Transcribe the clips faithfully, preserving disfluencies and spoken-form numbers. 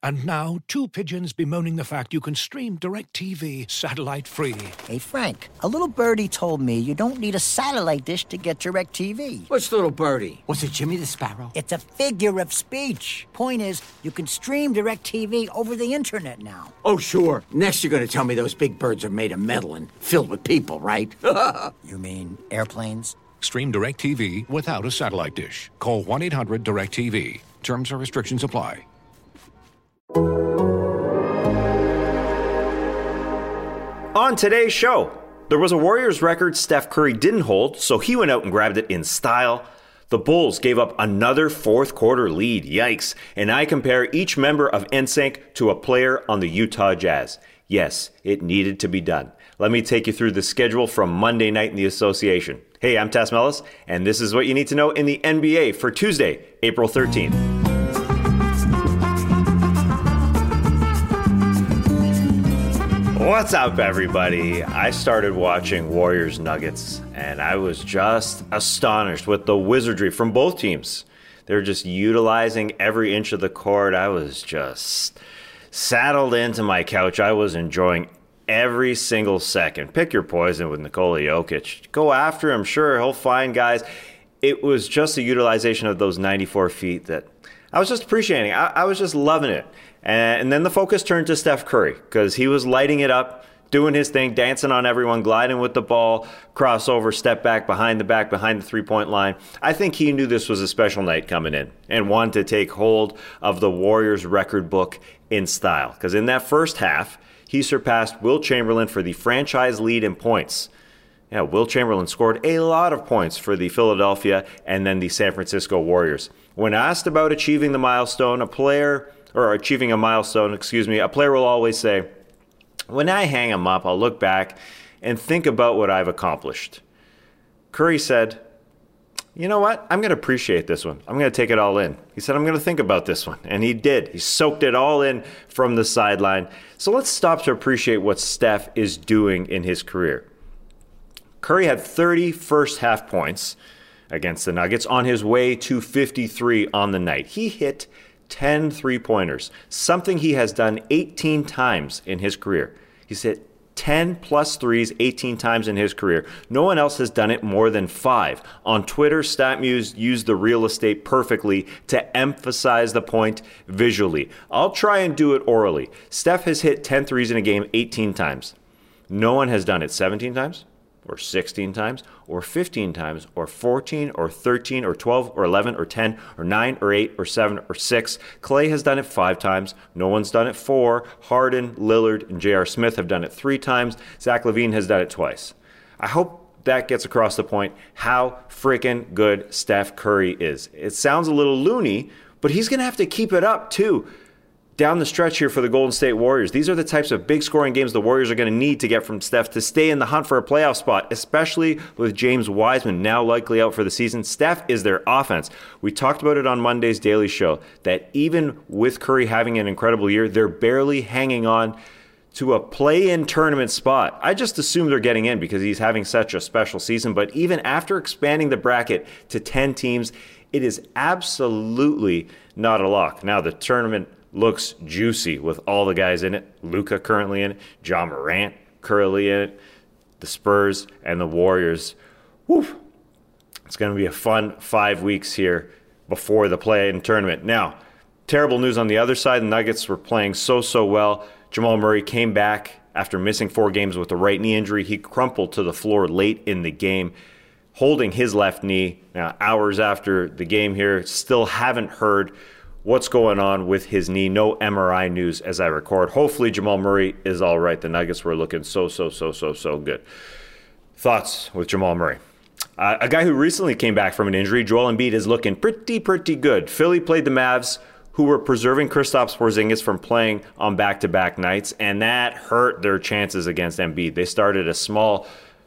And now, two pigeons bemoaning the fact you can stream DirecTV satellite-free. Hey, Frank, a little birdie told me you don't need a satellite dish to get DirecTV. Which little birdie? Was it Jimmy the Sparrow? It's a figure of speech. Point is, you can stream DirecTV over the internet now. Oh, sure. Next you're going to tell me those big birds are made of metal and filled with people, right? You mean airplanes? Stream DirecTV without a satellite dish. Call one eight hundred direct T V. Terms and restrictions apply. On today's show, there was a Warriors record Steph Curry didn't hold, so he went out and grabbed it in style. The Bulls gave up another fourth quarter lead, yikes, and I compare each member of N Sync to a player on the Utah Jazz. Yes, it needed to be done. Let me take you through the schedule from Monday night in the association. Hey, I'm Tess Mellis, and this is what you need to know in the N B A for Tuesday, April thirteenth. What's up, everybody? I started watching Warriors Nuggets, and I was just astonished with the wizardry from both teams. They're just utilizing every inch of the court. I was just saddled into my couch. I was enjoying every single second. Pick your poison with Nikola Jokic. Go after him. Sure, he'll find guys. It was just a utilization of those ninety-four feet that I was just appreciating. I, I was just loving it. And then the focus turned to Steph Curry because he was lighting it up, doing his thing, dancing on everyone, gliding with the ball, crossover, step back, behind the back, behind the three-point line. I think he knew this was a special night coming in and wanted to take hold of the Warriors record book in style. Because in that first half, he surpassed Wilt Chamberlain for the franchise lead in points. Yeah, Wilt Chamberlain scored a lot of points for the Philadelphia and then the San Francisco Warriors. When asked about achieving the milestone, a player... or achieving a milestone, excuse me, a player will always say, when I hang him up, I'll look back and think about what I've accomplished. Curry said, you know what? I'm going to appreciate this one. I'm going to take it all in. He said, I'm going to think about this one. And he did. He soaked it all in from the sideline. So let's stop to appreciate what Steph is doing in his career. Curry had thirty first half points against the Nuggets on his way to fifty-three on the night. He hit ten three-pointers, something he has done eighteen times in his career. He's hit ten plus threes eighteen times in his career. No one else has done it more than five. On Twitter, StatMuse used the real estate perfectly to emphasize the point visually. I'll try and do it orally. Steph has hit ten threes in a game eighteen times. No one has done it seventeen times, or sixteen times, or fifteen times, or fourteen, or thirteen, or twelve, or eleven, or ten, or nine, or eight, or seven, or six. Clay has done it five times. No one's done it four. Harden, Lillard, and J R. Smith have done it three times. Zach LaVine has done it twice. I hope that gets across the point how freaking good Steph Curry is. It sounds a little loony, but he's going to have to keep it up too down the stretch here for the Golden State Warriors. These are the types of big scoring games the Warriors are going to need to get from Steph to stay in the hunt for a playoff spot, especially with James Wiseman now likely out for the season. Steph is their offense. We talked about it on Monday's Daily Show, that even with Curry having an incredible year, they're barely hanging on to a play-in tournament spot. I just assume they're getting in because he's having such a special season, but even after expanding the bracket to ten teams, it is absolutely not a lock. Now, the tournament looks juicy with all the guys in it. Luka currently in it. Ja Morant currently in it. The Spurs and the Warriors. Woo! It's going to be a fun five weeks here before the play-in tournament. Now, terrible news on the other side. The Nuggets were playing so, so well. Jamal Murray came back after missing four games with a right knee injury. He crumpled to the floor late in the game, holding his left knee. Now, hours after the game here, still haven't heard what's going on with his knee. No M R I news as I record. Hopefully Jamal Murray is all right. The Nuggets were looking so, so, so, so, so good. Thoughts with Jamal Murray? Uh, a guy who recently came back from an injury, Joel Embiid, is looking pretty, pretty good. Philly played the Mavs, who were preserving Kristaps Porzingis from playing on back-to-back nights, and that hurt their chances against Embiid. They started a small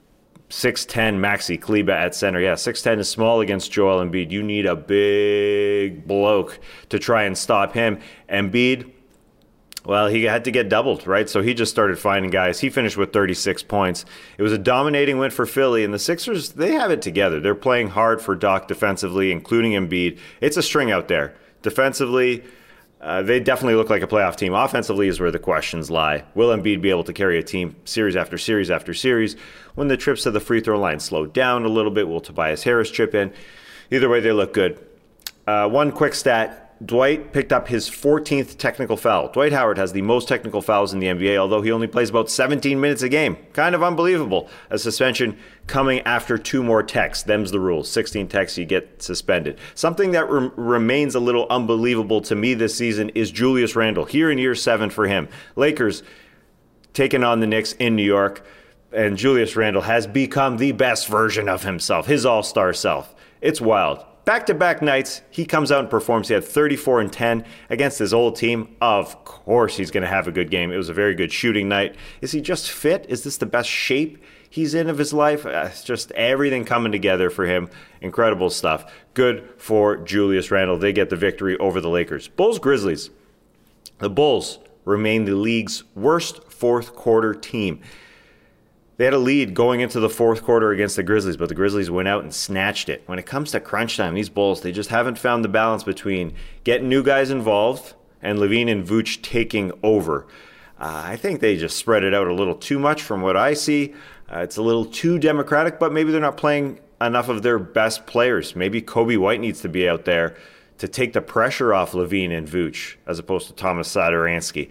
six ten Maxi Kleber at center. Yeah, six ten is small against Joel Embiid. You need a big bloke to try and stop him. Embiid, well, he had to get doubled, right? So he just started finding guys. He finished with thirty-six points. It was a dominating win for Philly, and the Sixers, they have it together. They're playing hard for Doc defensively, including Embiid. It's a string out there. Defensively, Uh, they definitely look like a playoff team. Offensively is where the questions lie. Will Embiid be able to carry a team series after series after series? When the trips to the free throw line slow down a little bit, will Tobias Harris chip in? Either way, they look good. Uh, one quick stat. Dwight picked up his fourteenth technical foul. Dwight Howard has the most technical fouls in the N B A, although he only plays about seventeen minutes a game. Kind of unbelievable. A suspension coming after two more techs. Them's the rules. sixteen techs, you get suspended. Something that re- remains a little unbelievable to me this season is Julius Randle. Here in year seven for him. Lakers taking on the Knicks in New York, and Julius Randle has become the best version of himself, his all-star self. It's wild. Back-to-back nights, he comes out and performs. He had thirty-four and ten against his old team. Of course he's going to have a good game. It was a very good shooting night. Is he just fit? Is this the best shape he's in of his life? Uh, it's just everything coming together for him. Incredible stuff. Good for Julius Randle. They get the victory over the Lakers. Bulls-Grizzlies. The Bulls remain the league's worst fourth-quarter team. They had a lead going into the fourth quarter against the Grizzlies, but the Grizzlies went out and snatched it. When it comes to crunch time, these Bulls, they just haven't found the balance between getting new guys involved and Levine and Vooch taking over. Uh, I think they just spread it out a little too much from what I see. Uh, it's a little too democratic, but maybe they're not playing enough of their best players. Maybe Kobe White needs to be out there to take the pressure off Levine and Vooch as opposed to Thomas Satoransky.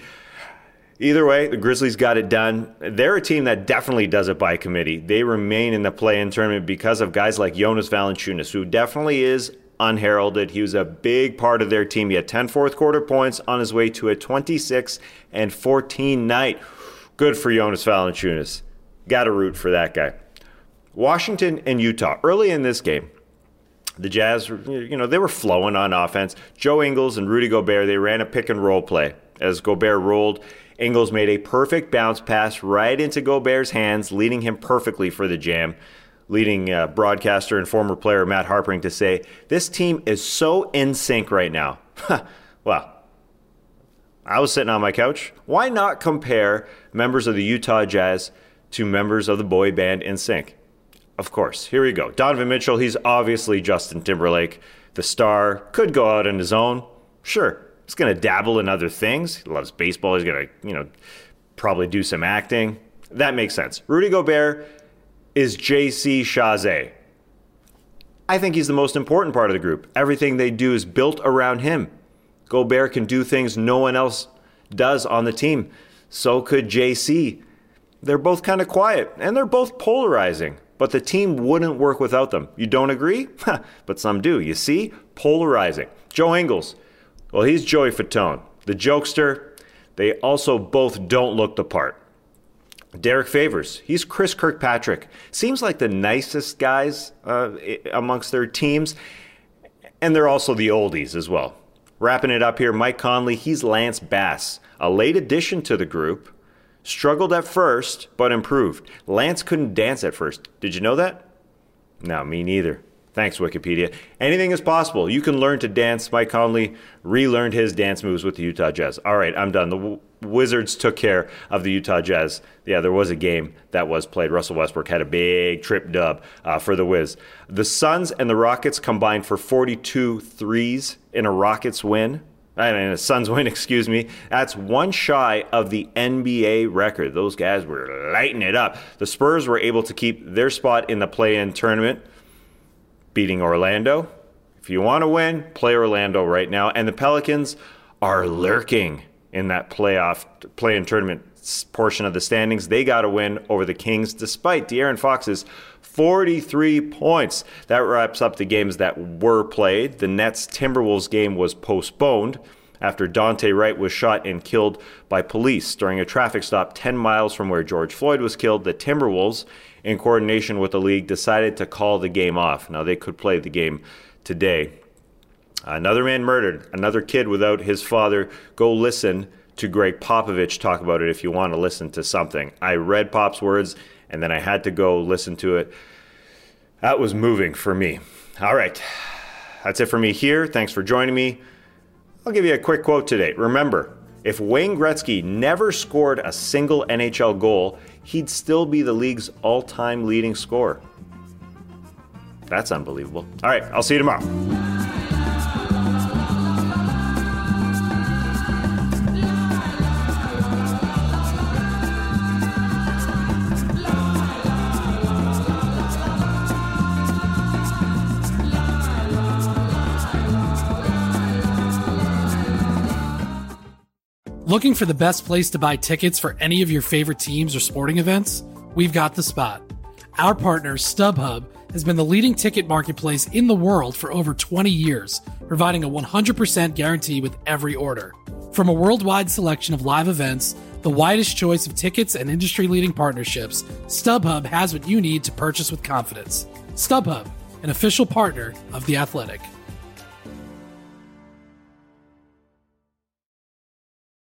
Either way, the Grizzlies got it done. They're a team that definitely does it by committee. They remain in the play-in tournament because of guys like Jonas Valanciunas, who definitely is unheralded. He was a big part of their team. He had ten fourth-quarter points on his way to a twenty-six and fourteen night. Good for Jonas Valanciunas. Got to root for that guy. Washington and Utah. Early in this game, the Jazz, you know, they were flowing on offense. Joe Ingles and Rudy Gobert, they ran a pick-and-roll play. As Gobert rolled, Ingles made a perfect bounce pass right into Gobert's hands, leading him perfectly for the jam, leading uh, broadcaster and former player Matt Harpring to say, "This team is so in sync right now." Well, I was sitting on my couch. Why not compare members of the Utah Jazz to members of the boy band N Sync? Of course. Here we go. Donovan Mitchell, he's obviously Justin Timberlake. The star could go out on his own. Sure. He's going to dabble in other things. He loves baseball. He's going to, you know, probably do some acting. That makes sense. Rudy Gobert is J C Chazé. I think he's the most important part of the group. Everything they do is built around him. Gobert can do things no one else does on the team. So could J C. They're both kind of quiet, and they're both polarizing. But the team wouldn't work without them. You don't agree? But some do. You see? Polarizing. Joe Ingles. Well, he's Joey Fatone, the jokester. They also both don't look the part. Derek Favors, he's Chris Kirkpatrick. Seems like the nicest guys uh, amongst their teams, and they're also the oldies as well. Wrapping it up here, Mike Conley, he's Lance Bass, a late addition to the group. Struggled at first, but improved. Lance couldn't dance at first. Did you know that? No, me neither. Thanks, Wikipedia. Anything is possible. You can learn to dance. Mike Conley relearned his dance moves with the Utah Jazz. All right, I'm done. The w- Wizards took care of the Utah Jazz. Yeah, there was a game that was played. Russell Westbrook had a big trip dub uh, for the Wiz. The Suns and the Rockets combined for forty-two threes in a Rockets win. I mean, a Suns win, excuse me. That's one shy of the N B A record. Those guys were lighting it up. The Spurs were able to keep their spot in the play-in tournament, beating Orlando. If you want to win, play Orlando right now. And the Pelicans are lurking in that playoff play-in tournament portion of the standings. They got a win over the Kings despite De'Aaron Fox's forty-three points. That wraps up the games that were played. The Nets-Timberwolves game was postponed after Dante Wright was shot and killed by police during a traffic stop ten miles from where George Floyd was killed. The Timberwolves, in coordination with the league, decided to call the game off. Now, they could play the game today. Another man murdered, another kid without his father. Go listen to Greg Popovich talk about it if you want to listen to something. I read Pop's words, and then I had to go listen to it. That was moving for me. All right, that's it for me here. Thanks for joining me. I'll give you a quick quote today. Remember, if Wayne Gretzky never scored a single N H L goal, he'd still be the league's all-time leading scorer. That's unbelievable. All right, I'll see you tomorrow. Looking for the best place to buy tickets for any of your favorite teams or sporting events? We've got the spot. Our partner, StubHub, has been the leading ticket marketplace in the world for over twenty years, providing a one hundred percent guarantee with every order. From a worldwide selection of live events, the widest choice of tickets, and industry-leading partnerships, StubHub has what you need to purchase with confidence. StubHub, an official partner of The Athletic.